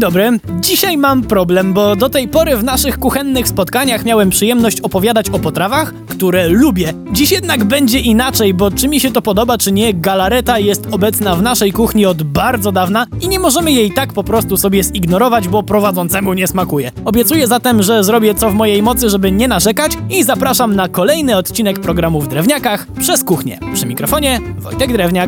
dobry. Dzisiaj mam problem, bo do tej pory w naszych kuchennych spotkaniach miałem przyjemność opowiadać o potrawach, które lubię. Dziś jednak będzie inaczej, bo czy mi się to podoba, czy nie, galareta jest obecna w naszej kuchni od bardzo dawna i nie możemy jej tak po prostu sobie zignorować, bo prowadzącemu nie smakuje. Obiecuję zatem, że zrobię co w mojej mocy, żeby nie narzekać i zapraszam na kolejny odcinek programu w Drewniakach przez kuchnię. Przy mikrofonie Wojtek Drewniak.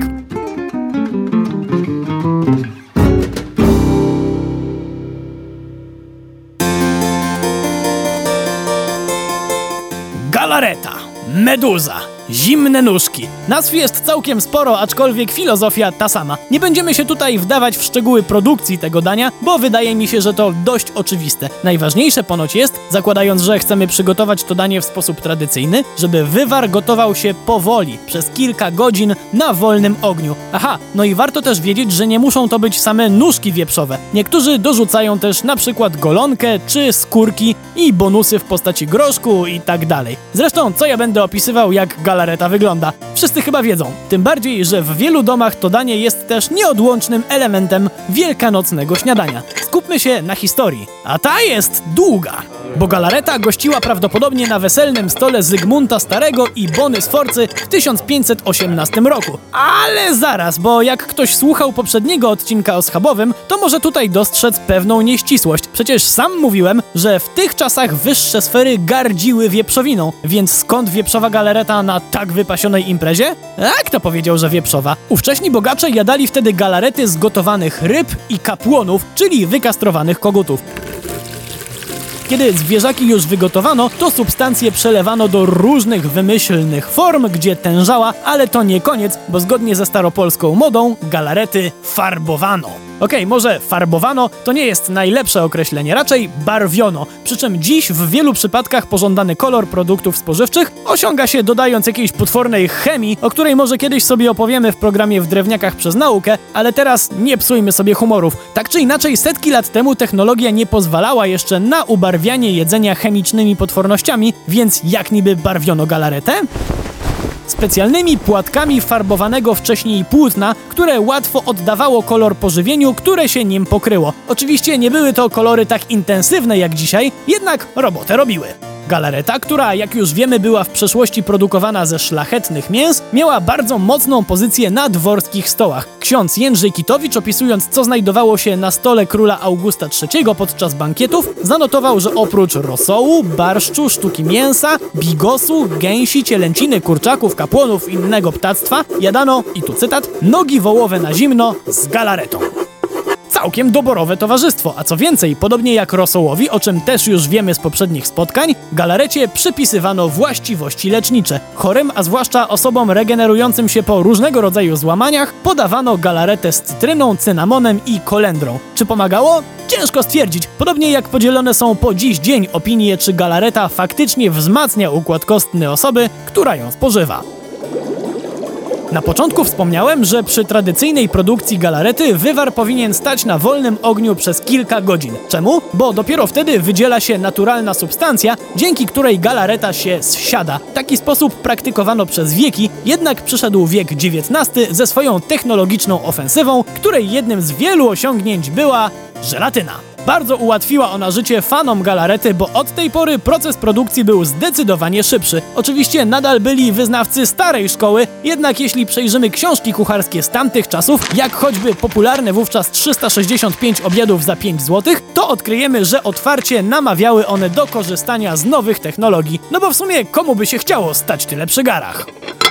Galareta, meduza, zimne nóżki. Nazw jest całkiem sporo, aczkolwiek filozofia ta sama. Nie będziemy się tutaj wdawać w szczegóły produkcji tego dania, bo wydaje mi się, że to dość oczywiste. Najważniejsze ponoć jest, zakładając, że chcemy przygotować to danie w sposób tradycyjny, żeby wywar gotował się powoli, przez kilka godzin na wolnym ogniu. Aha, no i warto też wiedzieć, że nie muszą to być same nóżki wieprzowe. Niektórzy dorzucają też na przykład golonkę czy skórki i bonusy w postaci groszku i tak dalej. Zresztą, co ja będę opisywał, jak galareta wygląda? Wszyscy chyba wiedzą. Tym bardziej, że w wielu domach to danie jest też nieodłącznym elementem wielkanocnego śniadania. Skupmy się na historii. A ta jest długa. Bo galareta gościła prawdopodobnie na weselnym stole Zygmunta Starego i Bony Sforcy w 1518 roku. Ale zaraz, bo jak ktoś słuchał poprzedniego odcinka o schabowym, to może tutaj dostrzec pewną nieścisłość. Przecież sam mówiłem, że w tych czasach wyższe sfery gardziły wieprzowiną, więc skąd wieprzowa galareta na tak wypasionej imprezie? A kto powiedział, że wieprzowa? Ówcześni bogacze jadali wtedy galarety z gotowanych ryb i kapłonów, czyli wykastrowanych kogutów. Kiedy zwierzaki już wygotowano, to substancje przelewano do różnych wymyślnych form, gdzie tężała, ale to nie koniec, bo zgodnie ze staropolską modą galarety farbowano. Okej, może farbowano to nie jest najlepsze określenie, raczej barwiono, przy czym dziś w wielu przypadkach pożądany kolor produktów spożywczych osiąga się dodając jakiejś potwornej chemii, o której może kiedyś sobie opowiemy w programie w Drewniakach przez naukę, ale teraz nie psujmy sobie humorów. Tak czy inaczej, setki lat temu technologia nie pozwalała jeszcze na ubarwianie jedzenia chemicznymi potwornościami, więc jak niby barwiono galaretę? Specjalnymi płatkami farbowanego wcześniej płótna, które łatwo oddawało kolor pożywieniu, które się nim pokryło. Oczywiście nie były to kolory tak intensywne jak dzisiaj, jednak robotę robiły. Galareta, która jak już wiemy była w przeszłości produkowana ze szlachetnych mięs, miała bardzo mocną pozycję na dworskich stołach. Ksiądz Jędrzej Kitowicz, opisując co znajdowało się na stole króla Augusta III podczas bankietów, zanotował, że oprócz rosołu, barszczu, sztuki mięsa, bigosu, gęsi, cielęciny, kurczaków, kapłonów i innego ptactwa jadano, i tu cytat, nogi wołowe na zimno z galaretą. Całkiem doborowe towarzystwo, a co więcej, podobnie jak rosołowi, o czym też już wiemy z poprzednich spotkań, galarecie przypisywano właściwości lecznicze. Chorym, a zwłaszcza osobom regenerującym się po różnego rodzaju złamaniach, podawano galaretę z cytryną, cynamonem i kolendrą. Czy pomagało? Ciężko stwierdzić. Podobnie jak podzielone są po dziś dzień opinie, czy galareta faktycznie wzmacnia układ kostny osoby, która ją spożywa. Na początku wspomniałem, że przy tradycyjnej produkcji galarety wywar powinien stać na wolnym ogniu przez kilka godzin. Czemu? Bo dopiero wtedy wydziela się naturalna substancja, dzięki której galareta się zsiada. Taki sposób praktykowano przez wieki, jednak przyszedł wiek XIX ze swoją technologiczną ofensywą, której jednym z wielu osiągnięć była żelatyna. Bardzo ułatwiła ona życie fanom galarety, bo od tej pory proces produkcji był zdecydowanie szybszy. Oczywiście nadal byli wyznawcy starej szkoły, jednak jeśli przejrzymy książki kucharskie z tamtych czasów, jak choćby popularne wówczas 365 obiadów za 5 zł, to odkryjemy, że otwarcie namawiały one do korzystania z nowych technologii. No bo w sumie komu by się chciało stać tyle przy garach?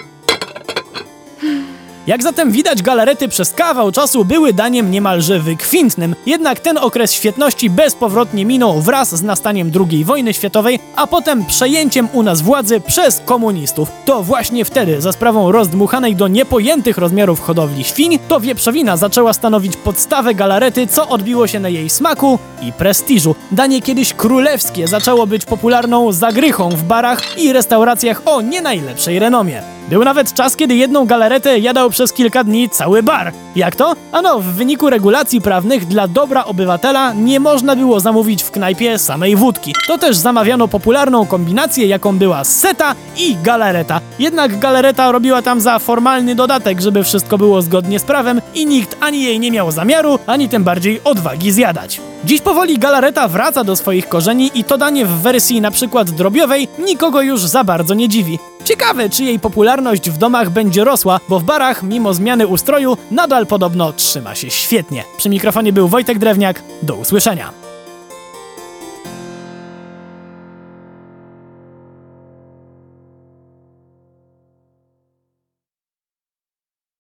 Jak zatem widać, galarety przez kawał czasu były daniem niemalże wykwintnym, jednak ten okres świetności bezpowrotnie minął wraz z nastaniem II wojny światowej, a potem przejęciem u nas władzy przez komunistów. To właśnie wtedy, za sprawą rozdmuchanej do niepojętych rozmiarów hodowli świń, to wieprzowina zaczęła stanowić podstawę galarety, co odbiło się na jej smaku i prestiżu. Danie kiedyś królewskie zaczęło być popularną zagrychą w barach i restauracjach o nie najlepszej renomie. Był nawet czas, kiedy jedną galaretę jadał przez kilka dni cały bar. Jak to? Ano, w wyniku regulacji prawnych dla dobra obywatela nie można było zamówić w knajpie samej wódki. To też zamawiano popularną kombinację, jaką była seta i galareta. Jednak galareta robiła tam za formalny dodatek, żeby wszystko było zgodnie z prawem i nikt ani jej nie miał zamiaru, ani tym bardziej odwagi zjadać. Dziś powoli galareta wraca do swoich korzeni i to danie w wersji na przykład drobiowej nikogo już za bardzo nie dziwi. Ciekawe, czy jej popularność w domach będzie rosła, bo w barach, mimo zmiany ustroju, nadal podobno trzyma się świetnie. Przy mikrofonie był Wojtek Drewniak. Do usłyszenia.